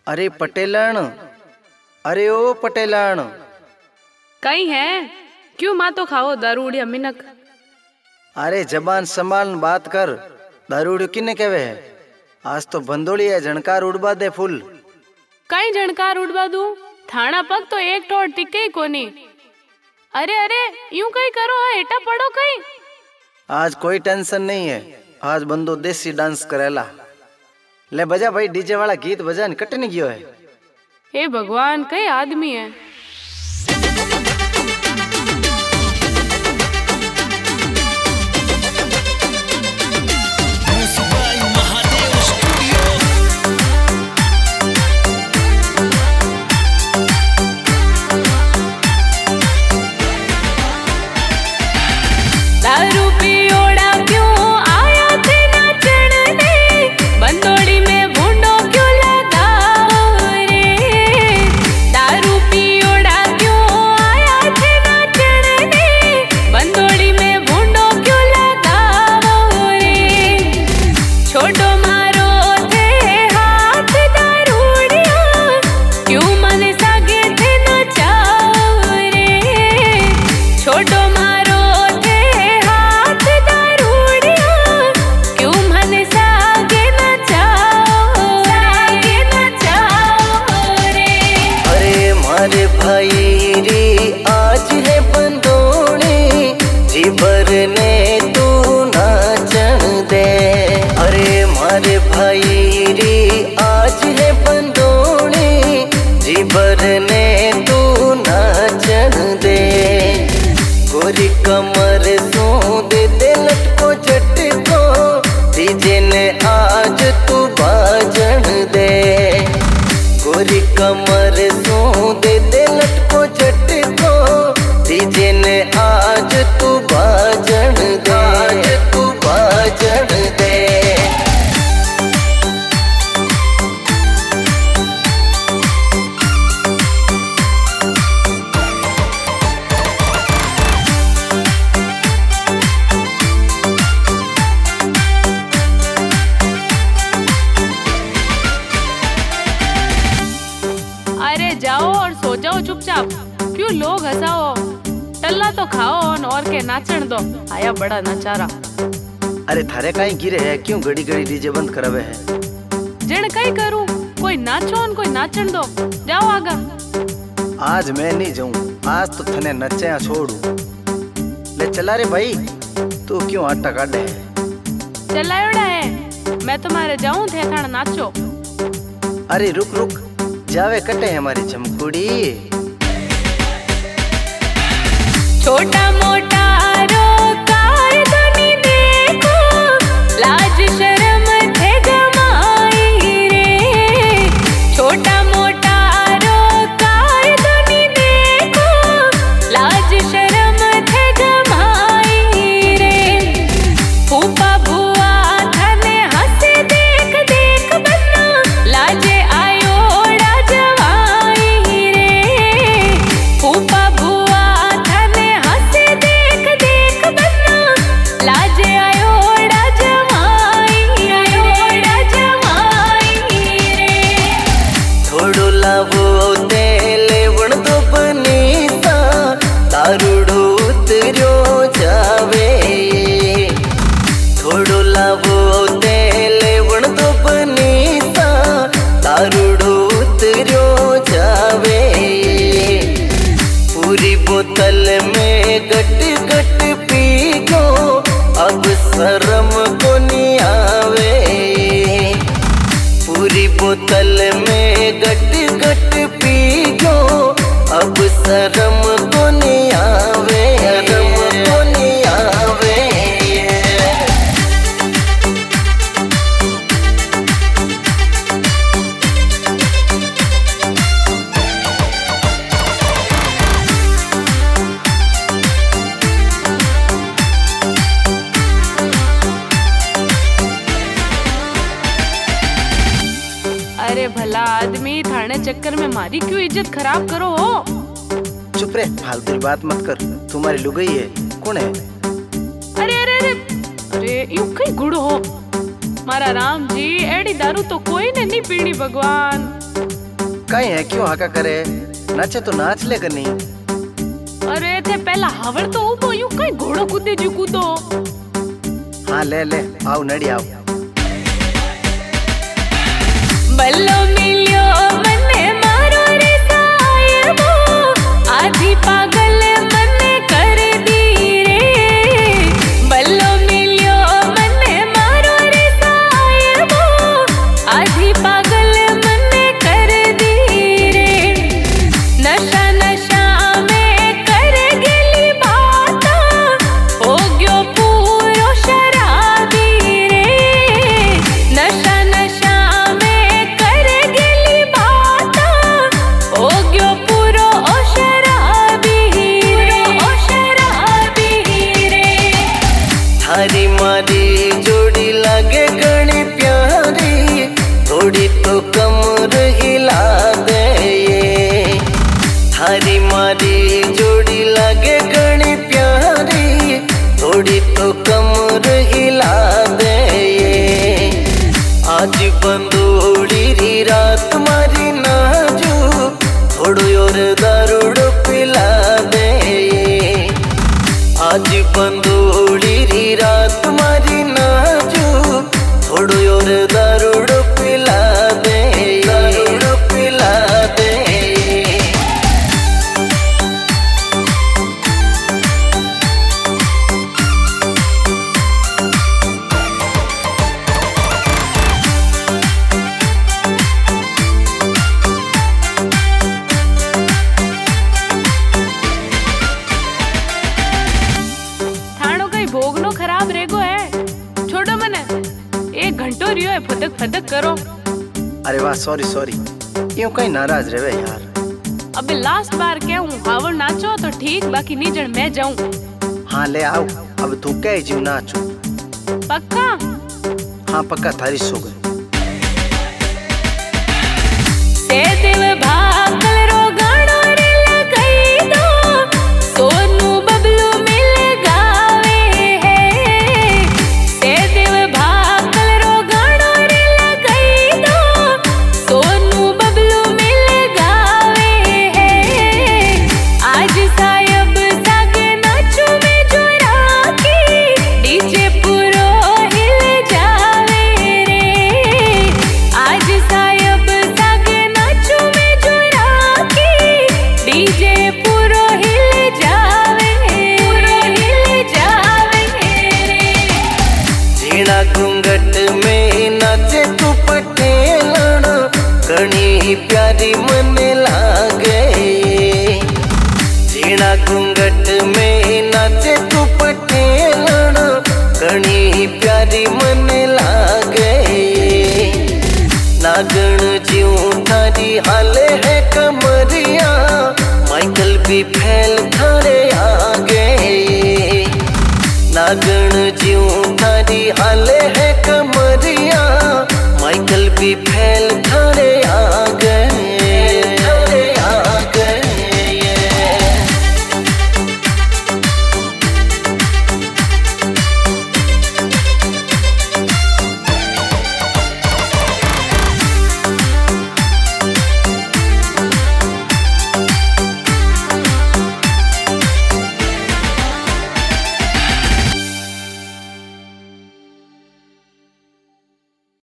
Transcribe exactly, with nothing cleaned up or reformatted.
अरे पटेलन, अरे ओ पटेलन, कहीं है क्यों माँ तो खाओ दारूड़िया मिनक। अरे जबान संभाल बात कर। दारूड़ियो किने कहवे है? आज तो बंदोड़ी है, झणकार उड़वा दे फुल। कहीं झणकार उड़वा दू? थाना पग तो एक ठोड़ टिके ही कोनी। अरे अरे यूं कहीं करो, हेटा पड़ो कहीं। आज कोई टेंशन नहीं है, आज बंदो देसी डांस करेला। ले बजा भाई, डीजे वाला गीत बजा, कट नहीं गयो है। हे भगवान, कई आदमी है। कमर सो दे दे लटको झटको, डीजे ने आज तू बाजन दे। गोरी कमर सो दे दे लटको झटको, डीजे ने आज तू बाजन दे, आज तू बाजन दे। जाओ और सो जाओ चुपचाप, क्यों लोग हंसाओ। टल्ला तो खाओ और के नाचन दो, आया बड़ा नचारा। अरे थारे काई गिरे है, क्यों घड़ी घड़ी डीजे बंद करावे है? जण कई करूं, कोई नाचो और कोई नाचन दो। जाओ आगा। आज मैं नहीं जाऊं, आज तो थने नचे छोड़ू। ले चला रे भाई, तू क्यों आटा काटे है? चलायोड़ा है, मैं तुम्हारे जाऊं थे थाना नाचो। अरे रुक रुक, जावे कटे हमारी चमकुड़ी। छोटा मोटा रोकार धनी देखो, लाज शर्म थे गमाई रे। छोटा मोटा रोकार धनी देखो, लाज शर्म थे गमाई रे। फूफा बुआ थने हंसे देख देख बन्ना, लाजे बोतल में गट गट पी गो, अब शर्म को नहीं आवे। पूरी बोतल में गट गट पी गो, अब शर्म को नहीं आवे, शर्म को नहीं आवे। अरे भला आदमी, थाने चक्कर में मारी क्यों इज्जत खराब करो हो? चुप रे, फालतू की बात मत कर। तुम्हारी लुगाई है, कौन है? अरे अरे अरे अरे यूं कई गुड़ हो। मारा राम जी, एड़ी दारू तो कोई ने नहीं पीनी भगवान। कहीं है क्यों हाका करे? नाचे तो नाच ले करनी। अरे थे पहला हावड़ तो ऊबो यूं कई घोड़ो कूदे जो कूदो। हाँ ले ले आओ नड़ी आओ। बल्लो मिलियो मने मारो रे साहिबो, आधी पागल मने कर दी रे। बल्लो मिलियो मने मारो रे साहिबो, आधी पागल मने कर दी रे। नशा नशा में कर गेली बाता, हो गयो पूरो शराबी रे। नशा नशा थारी मारी जोड़ी लगे घनी प्यारी, थोड़ी तो कमर हिला दे ये। थारी मारी जोड़ी लगे घनी प्यारी, थोड़ी तो कमर हिला दे ये। आज बंदोड़ी री रात मारी नाजू, थोड़ो और दारूड़ पिला दे ये। आज बंदोड़ी री रात मारी नाजू, थोड़ो और दारूड़ पिला दे, दारूड़ पिला दे। भोगनो खराब रेगो है, छोड़ो मने। एक घंटो रियो है फदक फदक करो। अरे वाह सॉरी सॉरी, यूं कहीं नाराज रहे यार। अबे लास्ट बार क्या हूँ, हावड़ नाचो तो ठीक, बाकी नहीं जन मैं जाऊं। हाँ ले आओ, अब तू कह जीव नाचो। पक्का? हाँ पक्का, थारी सो गई। से देव भाकल रो गानो रे लगाई दो, सोनू बबलू मिल गावे है। से देव भाकल रो गानो रे लगाई दो, सोनू बबलू मिल गावे है। आज सायब सागे नाचू में जोरा की, डीजे पूरो हिल जावे रे। आज सायब सागे नाचू में जोरा की, डीजे पूरो हिल जावे, पूरो हिल जावे रे। झीणा घूंघट में नाचे तू पटेलन, घनी प्यारी मन लागे। झीणा घूंघट में नाचे तू पटेलन, घनी प्यारी मन लागे। नागण ज्यों थारी हाले है कमरिया, माइकल भी फैल थारे आगे। नागण ज्यों थारी हाले है कमरिया, माइकल भी फैल था